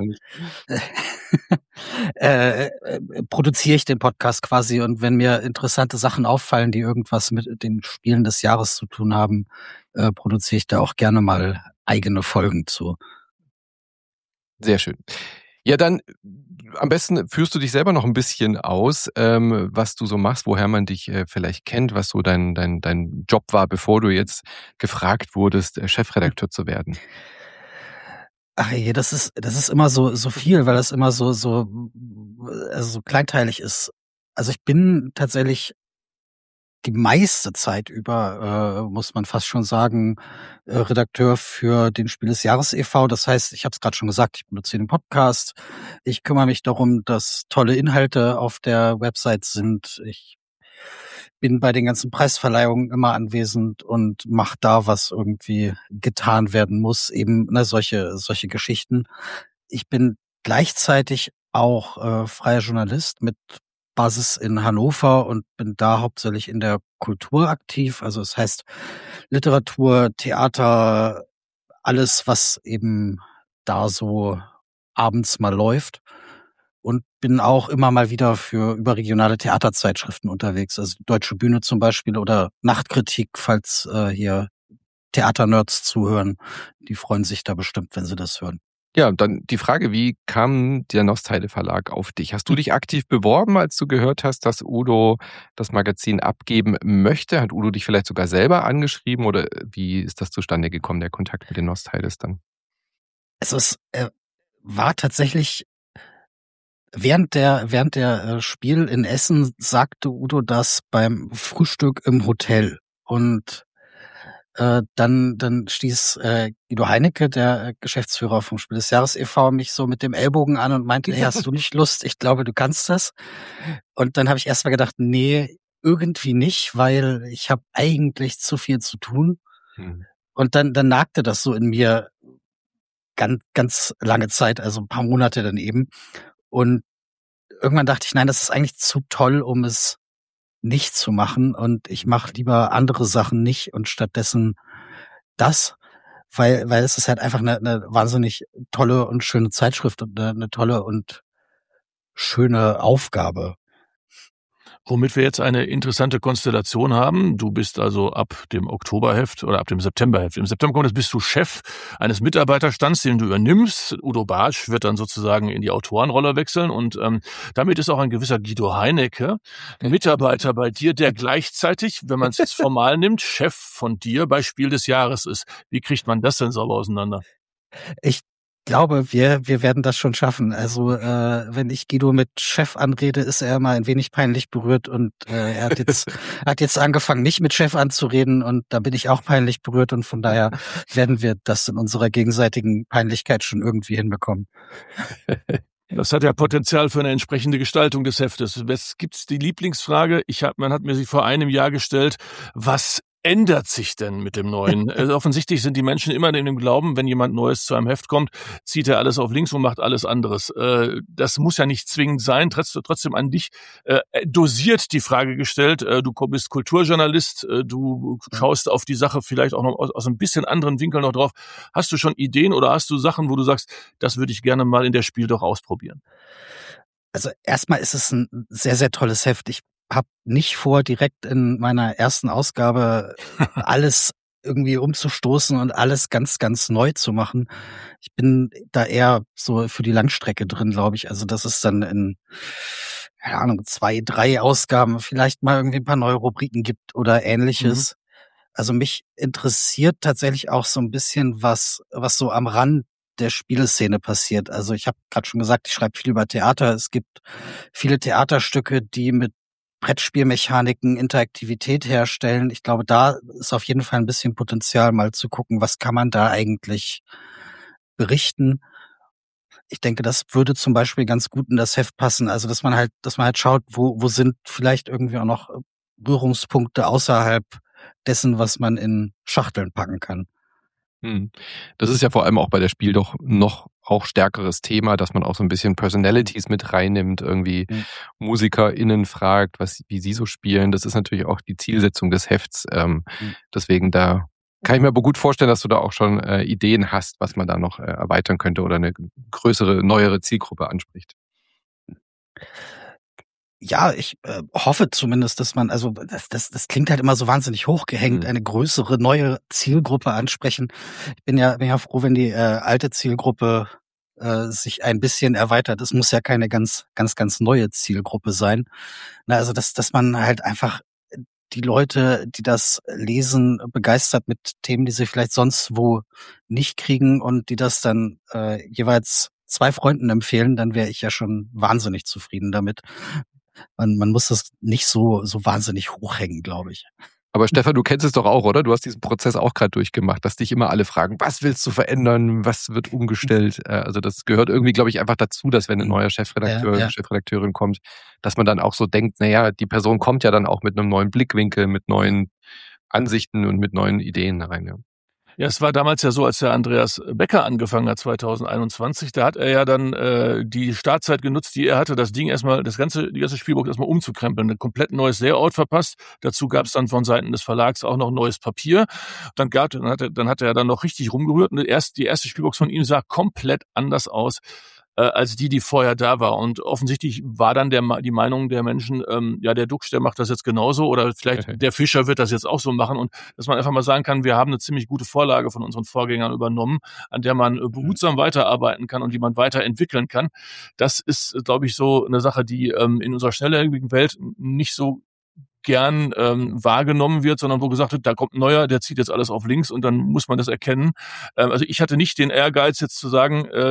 äh, äh, produziere ich den Podcast quasi und wenn mir interessante Sachen auffallen, die irgendwas mit den Spielen des Jahres zu tun haben, äh, produziere ich da auch gerne mal eigene Folgen zu. Sehr schön. Ja, dann am besten führst du dich selber noch ein bisschen aus, ähm, was du so machst, woher man dich äh, vielleicht kennt, was so dein, dein, dein Job war, bevor du jetzt gefragt wurdest, äh, Chefredakteur zu werden. Ach je, das ist, das ist immer so, so viel, weil das immer so, so, also so kleinteilig ist. Also ich bin tatsächlich die meiste Zeit über, äh, muss man fast schon sagen, äh, Redakteur für den Spiel des Jahres e V. Das heißt, ich habe es gerade schon gesagt, ich benutze den Podcast. Ich kümmere mich darum, dass tolle Inhalte auf der Website sind. Ich bin bei den ganzen Preisverleihungen immer anwesend und mache da, was irgendwie getan werden muss, eben ne, solche solche Geschichten. Ich bin gleichzeitig auch äh, freier Journalist mit Basis in Hannover und bin da hauptsächlich in der Kultur aktiv. Also es heißt Literatur, Theater, alles, was eben da so abends mal läuft. Und bin auch immer mal wieder für überregionale Theaterzeitschriften unterwegs. Also Deutsche Bühne zum Beispiel oder Nachtkritik, falls äh, hier Theaternerds zuhören. Die freuen sich da bestimmt, wenn sie das hören. Ja, dann die Frage, wie kam der Nostheide Verlag auf dich? Hast du dich aktiv beworben, als du gehört hast, dass Udo das Magazin abgeben möchte? Hat Udo dich vielleicht sogar selber angeschrieben oder wie ist das zustande gekommen, der Kontakt mit den Nostheides dann? Es ist, äh, war tatsächlich während der während der äh, Spiel in Essen sagte Udo das beim Frühstück im Hotel und äh, dann dann stieß äh, Guido Heinecke, der Geschäftsführer vom Spiel des Jahres e V, mich so mit dem Ellbogen an und meinte, hey, hast du nicht Lust? Ich glaube, du kannst das. Und dann habe ich erst mal gedacht, nee, irgendwie nicht, weil ich habe eigentlich zu viel zu tun. Hm. Und dann dann nagte das so in mir ganz ganz lange Zeit, also ein paar Monate dann eben. Und irgendwann dachte ich, nein, das ist eigentlich zu toll, um es nicht zu machen. Und ich mache lieber andere Sachen nicht und stattdessen das, weil weil es ist halt einfach eine, eine wahnsinnig tolle und schöne Zeitschrift und eine, eine tolle und schöne Aufgabe. Womit wir jetzt eine interessante Konstellation haben. Du bist also ab dem Oktoberheft oder ab dem Septemberheft. Im September kommt, bist du Chef eines Mitarbeiterstands, den du übernimmst. Udo Bartsch wird dann sozusagen in die Autorenrolle wechseln und ähm, damit ist auch ein gewisser Guido Heinecke Mitarbeiter bei dir, der gleichzeitig, wenn man es jetzt formal nimmt, Chef von dir bei Spiel des Jahres ist. Wie kriegt man das denn sauber auseinander? Ich glaube, wir wir werden das schon schaffen. Also äh, wenn ich Guido mit Chef anrede, ist er immer ein wenig peinlich berührt und äh, er hat jetzt hat jetzt angefangen, mich mit Chef anzureden und da bin ich auch peinlich berührt und von daher werden wir das in unserer gegenseitigen Peinlichkeit schon irgendwie hinbekommen. Das hat ja Potenzial für eine entsprechende Gestaltung des Heftes. Es gibt die Lieblingsfrage, ich hab, man hat mir sie vor einem Jahr gestellt, was ändert sich denn mit dem Neuen? Also offensichtlich sind die Menschen immer in dem Glauben, wenn jemand Neues zu einem Heft kommt, zieht er alles auf links und macht alles anderes. Das muss ja nicht zwingend sein. Trotzdem an dich dosiert die Frage gestellt. Du bist Kulturjournalist, du schaust auf die Sache vielleicht auch noch aus, aus ein bisschen anderen Winkeln noch drauf. Hast du schon Ideen oder hast du Sachen, wo du sagst, das würde ich gerne mal in der Spiel doch ausprobieren? Also erstmal ist es ein sehr, sehr tolles Heft. Ich habe nicht vor, direkt in meiner ersten Ausgabe alles irgendwie umzustoßen und alles ganz, ganz neu zu machen. Ich bin da eher so für die Langstrecke drin, glaube ich. Also das ist dann in, keine Ahnung, zwei, drei Ausgaben vielleicht mal irgendwie ein paar neue Rubriken gibt oder Ähnliches. Mhm. Also mich interessiert tatsächlich auch so ein bisschen, was was so am Rand der Spieleszene passiert. Also ich habe gerade schon gesagt, ich schreibe viel über Theater. Es gibt viele Theaterstücke, die mit Brettspielmechaniken, Interaktivität herstellen. Ich glaube, da ist auf jeden Fall ein bisschen Potenzial, mal zu gucken, was kann man da eigentlich berichten. Ich denke, das würde zum Beispiel ganz gut in das Heft passen. Also, dass man halt, dass man halt schaut, wo, wo sind vielleicht irgendwie auch noch Berührungspunkte außerhalb dessen, was man in Schachteln packen kann. Das ist ja vor allem auch bei der Spiel doch noch auch stärkeres Thema, dass man auch so ein bisschen Personalities mit reinnimmt, irgendwie mhm. MusikerInnen fragt, was, wie sie so spielen. Das ist natürlich auch die Zielsetzung des Hefts. Ähm, mhm. Deswegen da kann ich mir aber gut vorstellen, dass du da auch schon äh, Ideen hast, was man da noch äh, erweitern könnte oder eine größere, neuere Zielgruppe anspricht. Ja, ich äh, hoffe zumindest, dass man, also das, das, das klingt halt immer so wahnsinnig hochgehängt, mhm. eine größere, neue Zielgruppe ansprechen. Ich bin ja, bin ja froh, wenn die äh, alte Zielgruppe äh, sich ein bisschen erweitert. Es muss ja keine ganz, ganz, ganz neue Zielgruppe sein. Na, also dass, dass man halt einfach die Leute, die das lesen, begeistert mit Themen, die sie vielleicht sonst wo nicht kriegen und die das dann äh, jeweils zwei Freunden empfehlen, dann wäre ich ja schon wahnsinnig zufrieden damit. Man, man muss das nicht so, so wahnsinnig hochhängen, glaube ich. Aber Stefan, du kennst es doch auch, oder? Du hast diesen Prozess auch gerade durchgemacht, dass dich immer alle fragen, was willst du verändern, was wird umgestellt? Also das gehört irgendwie, glaube ich, einfach dazu, dass wenn ein neuer Chefredakteur, ja, ja. Chefredakteurin kommt, dass man dann auch so denkt, naja, die Person kommt ja dann auch mit einem neuen Blickwinkel, mit neuen Ansichten und mit neuen Ideen rein. Ja. Ja, es war damals ja so, als der Andreas Becker angefangen hat, zwanzig einundzwanzig, da hat er ja dann äh, die Startzeit genutzt, die er hatte, das Ding erstmal, das ganze, die ganze Spielbuch erstmal umzukrempeln, ein komplett neues Layout verpasst. Dazu gab es dann von Seiten des Verlags auch noch neues Papier. Dann gab, dann hat er, dann hat er dann noch richtig rumgerührt und erst die erste Spielbox von ihm sah komplett anders aus als die, die vorher da war. Und offensichtlich war dann der, die Meinung der Menschen, ähm, ja, der Dux, der macht das jetzt genauso oder vielleicht okay. der Fischer wird das jetzt auch so machen. Und dass man einfach mal sagen kann, wir haben eine ziemlich gute Vorlage von unseren Vorgängern übernommen, an der man behutsam mhm. weiterarbeiten kann und die man weiterentwickeln kann. Das ist, glaube ich, so eine Sache, die ähm, in unserer schnelllebigen Welt nicht so gern ähm, wahrgenommen wird, sondern wo gesagt wird, da kommt ein neuer, der zieht jetzt alles auf links und dann muss man das erkennen. Ähm, also ich hatte nicht den Ehrgeiz jetzt zu sagen, äh,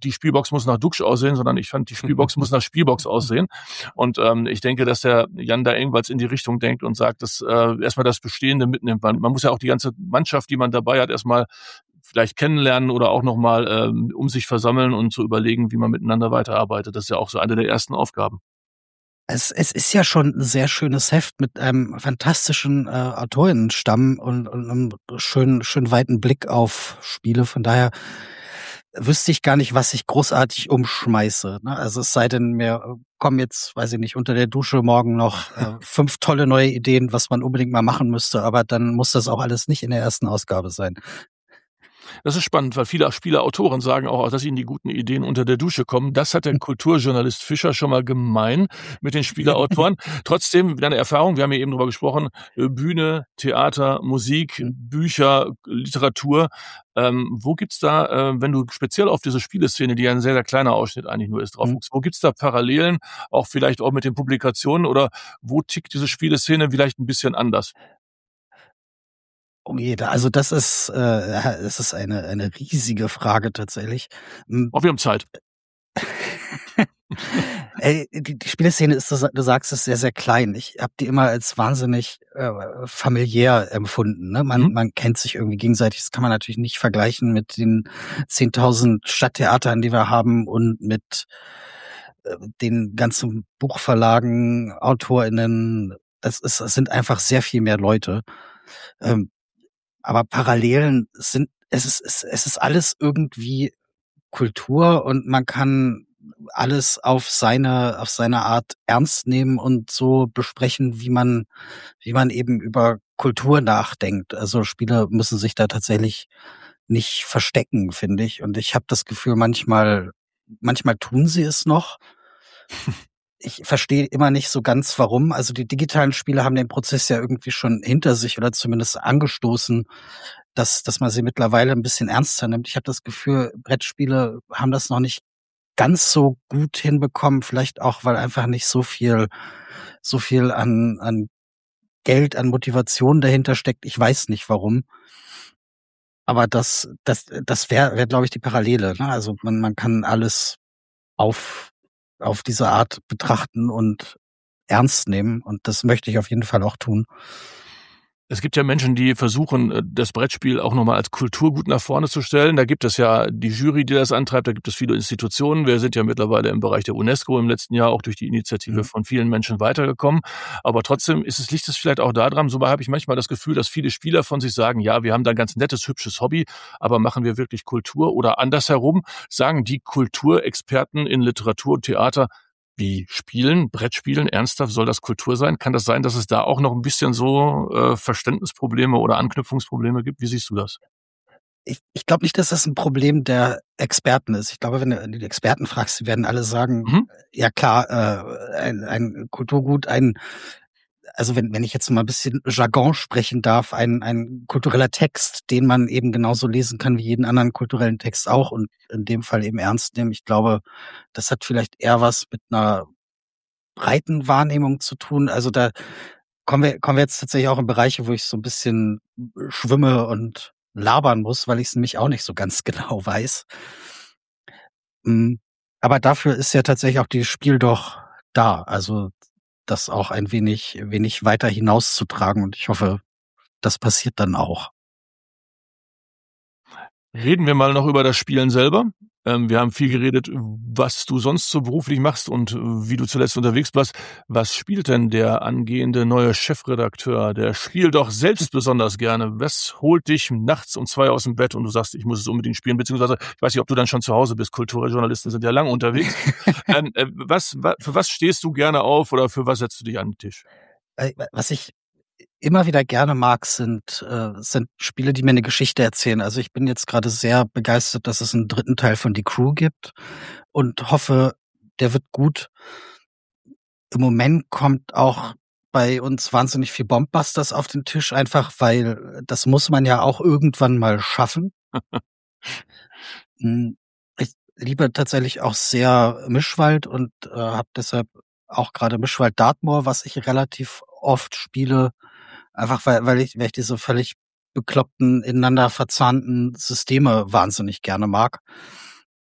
die Spielbox muss nach Duxch aussehen, sondern ich fand, die Spielbox muss nach Spielbox aussehen. Und ähm, ich denke, dass der Jan da irgendwas in die Richtung denkt und sagt, dass äh, erstmal das Bestehende mitnimmt. Man, man muss ja auch die ganze Mannschaft, die man dabei hat, erstmal vielleicht kennenlernen oder auch nochmal ähm, um sich versammeln und zu überlegen, wie man miteinander weiterarbeitet. Das ist ja auch so eine der ersten Aufgaben. Es, es ist ja schon ein sehr schönes Heft mit einem fantastischen äh, Autorinnenstamm und, und einem schönen, schönen weiten Blick auf Spiele. Von daher wüsste ich gar nicht, was ich großartig umschmeiße. Ne? Also es sei denn, mir kommen jetzt, weiß ich nicht, unter der Dusche morgen noch äh, fünf tolle neue Ideen, was man unbedingt mal machen müsste. Aber dann muss das auch alles nicht in der ersten Ausgabe sein. Das ist spannend, weil viele Spielerautoren sagen auch, dass ihnen die guten Ideen unter der Dusche kommen. Das hat der Kulturjournalist Fischer schon mal gemein mit den Spielerautoren. Trotzdem, deine Erfahrung, wir haben ja eben drüber gesprochen, Bühne, Theater, Musik, Bücher, Literatur. Ähm, wo gibt's da, äh, wenn du speziell auf diese Spieleszene, die ja ein sehr, sehr kleiner Ausschnitt eigentlich nur ist, drauf guckst, wo gibt's da Parallelen, auch vielleicht auch mit den Publikationen, oder wo tickt diese Spieleszene vielleicht ein bisschen anders? Oh je, da, also das ist, äh, das ist eine, eine riesige Frage tatsächlich. Oh, wir haben Zeit. Ey, die, die Spieleszene ist, du sagst es, sehr, sehr klein. Ich habe die immer als wahnsinnig äh, familiär empfunden. Ne? Man, mhm. man kennt sich irgendwie gegenseitig. Das kann man natürlich nicht vergleichen mit den zehntausend Stadttheatern, die wir haben, und mit äh, den ganzen Buchverlagen, AutorInnen. Das ist, das sind einfach sehr viel mehr Leute. Ähm, Aber Parallelen sind, es ist, es, es ist alles irgendwie Kultur, und man kann alles auf seine, auf seine Art ernst nehmen und so besprechen, wie man, wie man eben über Kultur nachdenkt. Also Spieler müssen sich da tatsächlich nicht verstecken, finde ich. Und ich habe das Gefühl, manchmal, manchmal tun sie es noch. Ich verstehe immer nicht so ganz, warum. Also die digitalen Spiele haben den Prozess ja irgendwie schon hinter sich oder zumindest angestoßen, dass, dass man sie mittlerweile ein bisschen ernster nimmt. Ich habe das Gefühl, Brettspiele haben das noch nicht ganz so gut hinbekommen. Vielleicht auch, weil einfach nicht so viel, so viel an, an Geld, an Motivation dahinter steckt. Ich weiß nicht, warum. Aber das, das, das wäre, wär, glaube ich, die Parallele. Ne? Also man, man kann alles auf auf diese Art betrachten und ernst nehmen. Und das möchte ich auf jeden Fall auch tun. Es gibt ja Menschen, die versuchen, das Brettspiel auch nochmal als Kulturgut nach vorne zu stellen. Da gibt es ja die Jury, die das antreibt. Da gibt es viele Institutionen. Wir sind ja mittlerweile im Bereich der UNESCO im letzten Jahr auch durch die Initiative von vielen Menschen weitergekommen. Aber trotzdem ist es, liegt es vielleicht auch daran, so habe ich manchmal das Gefühl, dass viele Spieler von sich sagen, ja, wir haben da ein ganz nettes, hübsches Hobby, aber machen wir wirklich Kultur? Oder andersherum sagen die Kulturexperten in Literatur und Theater, wie Spielen, Brettspielen, ernsthaft, soll das Kultur sein? Kann das sein, dass es da auch noch ein bisschen so äh, Verständnisprobleme oder Anknüpfungsprobleme gibt? Wie siehst du das? Ich, ich glaube nicht, dass das ein Problem der Experten ist. Ich glaube, wenn du die Experten fragst, die werden alle sagen, mhm. ja klar, äh, ein, ein Kulturgut, ein, also wenn, wenn ich jetzt mal ein bisschen Jargon sprechen darf, ein, ein kultureller Text, den man eben genauso lesen kann wie jeden anderen kulturellen Text auch, und in dem Fall eben ernst nehmen. Ich glaube, das hat vielleicht eher was mit einer breiten Wahrnehmung zu tun. Also da kommen wir, kommen wir jetzt tatsächlich auch in Bereiche, wo ich so ein bisschen schwimme und labern muss, weil ich es nämlich auch nicht so ganz genau weiß. Aber dafür ist ja tatsächlich auch dieses Spiel doch da. Also das auch ein wenig, wenig weiter hinauszutragen. Und ich hoffe, das passiert dann auch. Reden wir mal noch über das Spielen selber. Ähm, wir haben viel geredet, was du sonst so beruflich machst und wie du zuletzt unterwegs warst. Was spielt denn der angehende neue Chefredakteur? Der spielt doch selbst besonders gerne. Was holt dich nachts um zwei aus dem Bett und du sagst, ich muss es unbedingt spielen? Beziehungsweise, ich weiß nicht, ob du dann schon zu Hause bist. Kulturjournalisten sind ja lange unterwegs. ähm, äh, was, was, für was stehst du gerne auf oder für was setzt du dich an den Tisch? Was ich immer wieder gerne mag, sind, äh, sind Spiele, die mir eine Geschichte erzählen. Also ich bin jetzt gerade sehr begeistert, dass es einen dritten Teil von Die Crew gibt und hoffe, der wird gut. Im Moment kommt auch bei uns wahnsinnig viel Bombbusters auf den Tisch, einfach weil das muss man ja auch irgendwann mal schaffen. Ich liebe tatsächlich auch sehr Mischwald und äh, habe deshalb auch gerade Mischwald Dartmoor, was ich relativ oft spiele, einfach weil, weil ich, weil ich diese völlig bekloppten, ineinander verzahnten Systeme wahnsinnig gerne mag.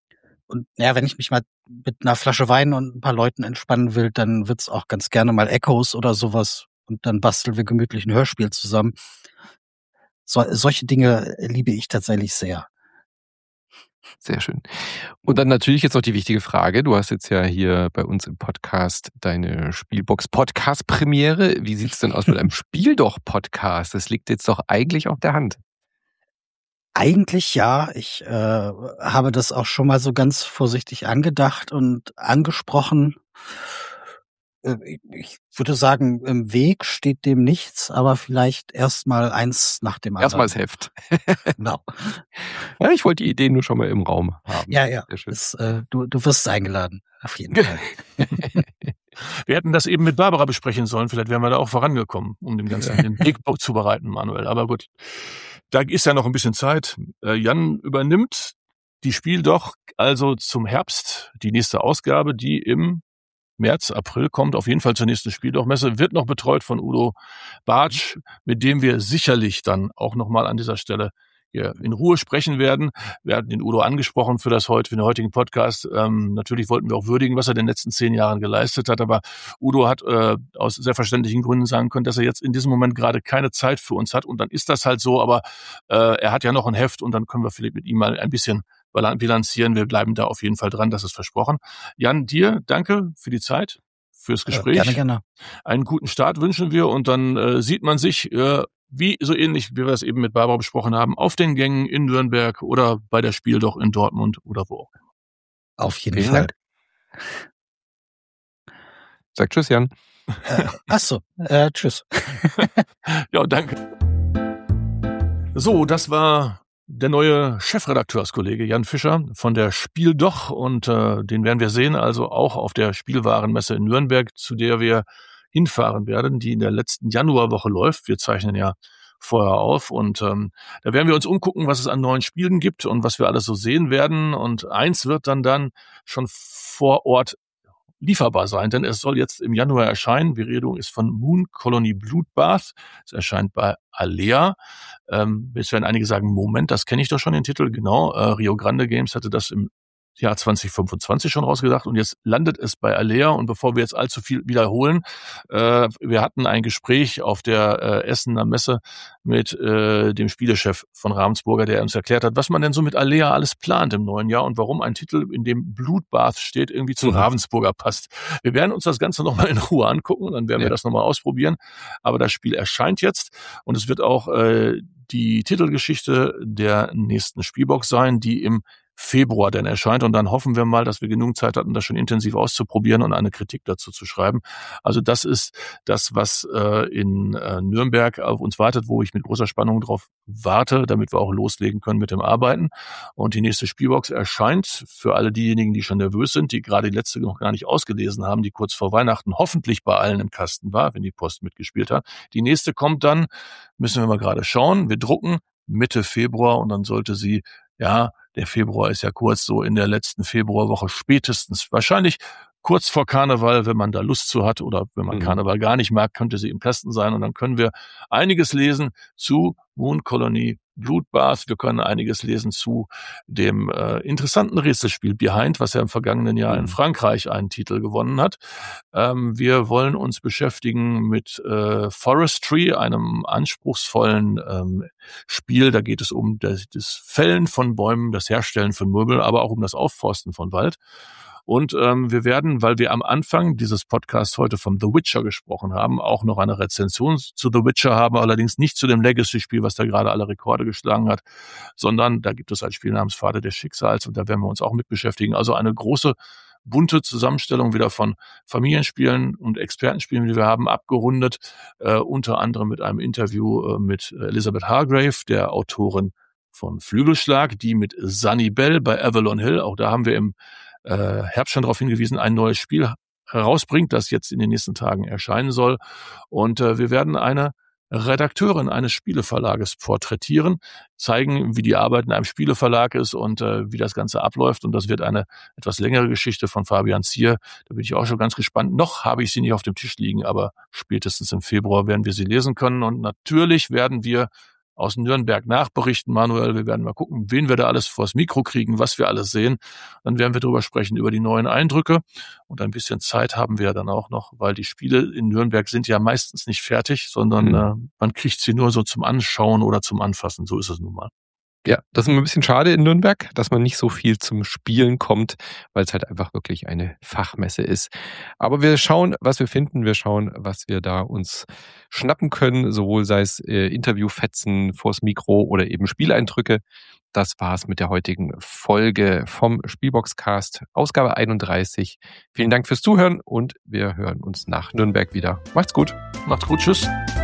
und ja, wenn ich mich mal mit einer Flasche Wein und ein paar Leuten entspannen will, dann wird's auch ganz gerne mal Echoes oder sowas und dann basteln wir gemütlich ein Hörspiel zusammen. So, solche Dinge liebe ich tatsächlich sehr. Sehr schön. Und dann natürlich jetzt noch die wichtige Frage. Du hast jetzt ja hier bei uns im Podcast deine Spielbox-Podcast-Premiere. Wie sieht's denn aus mit einem Spiel-Doch-Podcast? Das liegt jetzt doch eigentlich auf der Hand. Eigentlich ja. Ich äh, habe das auch schon mal so ganz vorsichtig angedacht und angesprochen. Äh, ich würde sagen, im Weg steht dem nichts, aber vielleicht erstmal eins nach dem anderen. Erstmal das Heft. Genau. Ja, ich wollte die Idee nur schon mal im Raum haben. Ja, ja. Sehr schön. Das, äh, du, du wirst eingeladen, auf jeden Fall. Wir hätten das eben mit Barbara besprechen sollen. Vielleicht wären wir da auch vorangekommen, um dem Ganzen den Weg zu bereiten, Manuel. Aber gut, da ist ja noch ein bisschen Zeit. Äh, Jan übernimmt die Spiel doch also zum Herbst, die nächste Ausgabe, die im März, April kommt, auf jeden Fall zur nächsten Spieldoch-Messe, wird noch betreut von Udo Bartsch, mit dem wir sicherlich dann auch nochmal an dieser Stelle hier in Ruhe sprechen werden. Wir hatten den Udo angesprochen für das heute, für den heutigen Podcast. Ähm, natürlich wollten wir auch würdigen, was er in den letzten zehn Jahren geleistet hat, aber Udo hat äh, aus sehr verständlichen Gründen sagen können, dass er jetzt in diesem Moment gerade keine Zeit für uns hat und dann ist das halt so, aber äh, er hat ja noch ein Heft und dann können wir vielleicht mit ihm mal ein bisschen bilanzieren. Wir bleiben da auf jeden Fall dran, das ist versprochen. Jan, dir danke für die Zeit, fürs Gespräch. Ja, gerne, gerne. Einen guten Start wünschen wir und dann äh, sieht man sich, äh, wie so ähnlich, wie wir es eben mit Barbara besprochen haben, auf den Gängen in Nürnberg oder bei der Spiel doch in Dortmund oder wo auch. Auf jeden Vielen Fall. Dank. Sag tschüss, Jan. Äh, ach so, äh, tschüss. Ja, danke. So, das war der neue Chefredakteurskollege Jan Fischer von der Spiel doch und äh, den werden wir sehen, also auch auf der Spielwarenmesse in Nürnberg, zu der wir hinfahren werden, die in der letzten Januarwoche läuft. Wir zeichnen ja vorher auf und ähm, da werden wir uns umgucken, was es an neuen Spielen gibt und was wir alles so sehen werden und eins wird dann dann schon vor Ort lieferbar sein, denn es soll jetzt im Januar erscheinen. Die Rede ist von Moon Colony Bloodbath. Es erscheint bei Alea. Ähm, jetzt werden einige sagen, Moment, das kenne ich doch schon, den Titel. Genau, äh, Rio Grande Games hatte das im Jahr zwanzig fünfundzwanzig schon rausgedacht und jetzt landet es bei Alea und bevor wir jetzt allzu viel wiederholen, äh, wir hatten ein Gespräch auf der äh, Essener Messe mit äh, dem Spielechef von Ravensburger, der uns erklärt hat, was man denn so mit Alea alles plant im neuen Jahr und warum ein Titel, in dem Bloodbath steht, irgendwie zu mhm. Ravensburger passt. Wir werden uns das Ganze nochmal in Ruhe angucken und dann werden ja. wir das nochmal ausprobieren, aber das Spiel erscheint jetzt und es wird auch äh, die Titelgeschichte der nächsten Spielbox sein, die im Februar denn erscheint und dann hoffen wir mal, dass wir genug Zeit hatten, das schon intensiv auszuprobieren und eine Kritik dazu zu schreiben. Also das ist das, was äh, in äh, Nürnberg auf uns wartet, wo ich mit großer Spannung drauf warte, damit wir auch loslegen können mit dem Arbeiten. Und die nächste Spielbox erscheint für alle diejenigen, die schon nervös sind, die gerade die letzte noch gar nicht ausgelesen haben, die kurz vor Weihnachten hoffentlich bei allen im Kasten war, wenn die Post mitgespielt hat. Die nächste kommt dann, müssen wir mal gerade schauen, wir drucken Mitte Februar und dann sollte sie, ja, der Februar ist ja kurz, so in der letzten Februarwoche spätestens, wahrscheinlich kurz vor Karneval, wenn man da Lust zu hat oder wenn man mhm. Karneval gar nicht mag, könnte sie im Kasten sein und dann können wir einiges lesen zu Moon Colony Bloodbath. Wir können einiges lesen zu dem äh, interessanten Rätselspiel Behind, was ja im vergangenen Jahr mhm. in Frankreich einen Titel gewonnen hat. Ähm, wir wollen uns beschäftigen mit äh, Forestry, einem anspruchsvollen ähm, Spiel. Da geht es um das, das Fällen von Bäumen, das Herstellen von Möbeln, aber auch um das Aufforsten von Wald. Und ähm, wir werden, weil wir am Anfang dieses Podcasts heute vom The Witcher gesprochen haben, auch noch eine Rezension zu The Witcher haben, allerdings nicht zu dem Legacy-Spiel, was da gerade alle Rekorde geschlagen hat, sondern da gibt es ein Spiel namens Pfade des Schicksals und da werden wir uns auch mit beschäftigen. Also eine große, bunte Zusammenstellung wieder von Familienspielen und Expertenspielen, die wir haben, abgerundet, äh, unter anderem mit einem Interview äh, mit Elizabeth Hargrave, der Autorin von Flügelschlag, die mit Sunny Bell bei Avalon Hill, auch da haben wir im Äh, Herbst schon darauf hingewiesen, ein neues Spiel herausbringt, das jetzt in den nächsten Tagen erscheinen soll. Und äh, wir werden eine Redakteurin eines Spieleverlages porträtieren, zeigen, wie die Arbeit in einem Spieleverlag ist und äh, wie das Ganze abläuft. Und das wird eine etwas längere Geschichte von Fabian Zier. Da bin ich auch schon ganz gespannt. Noch habe ich sie nicht auf dem Tisch liegen, aber spätestens im Februar werden wir sie lesen können. Und natürlich werden wir aus Nürnberg nachberichten. Manuel, wir werden mal gucken, wen wir da alles vors Mikro kriegen, was wir alles sehen. Dann werden wir darüber sprechen, über die neuen Eindrücke. Und ein bisschen Zeit haben wir ja dann auch noch, weil die Spiele in Nürnberg sind ja meistens nicht fertig, sondern mhm. äh, man kriegt sie nur so zum Anschauen oder zum Anfassen. So ist es nun mal. Ja, das ist ein bisschen schade in Nürnberg, dass man nicht so viel zum Spielen kommt, weil es halt einfach wirklich eine Fachmesse ist. Aber wir schauen, was wir finden. Wir schauen, was wir da uns schnappen können, sowohl sei es äh, Interviewfetzen vors Mikro oder eben Spieleindrücke. Das war's mit der heutigen Folge vom Spielboxcast, Ausgabe einunddreißig. Vielen Dank fürs Zuhören und wir hören uns nach Nürnberg wieder. Macht's gut. Macht's gut. Tschüss.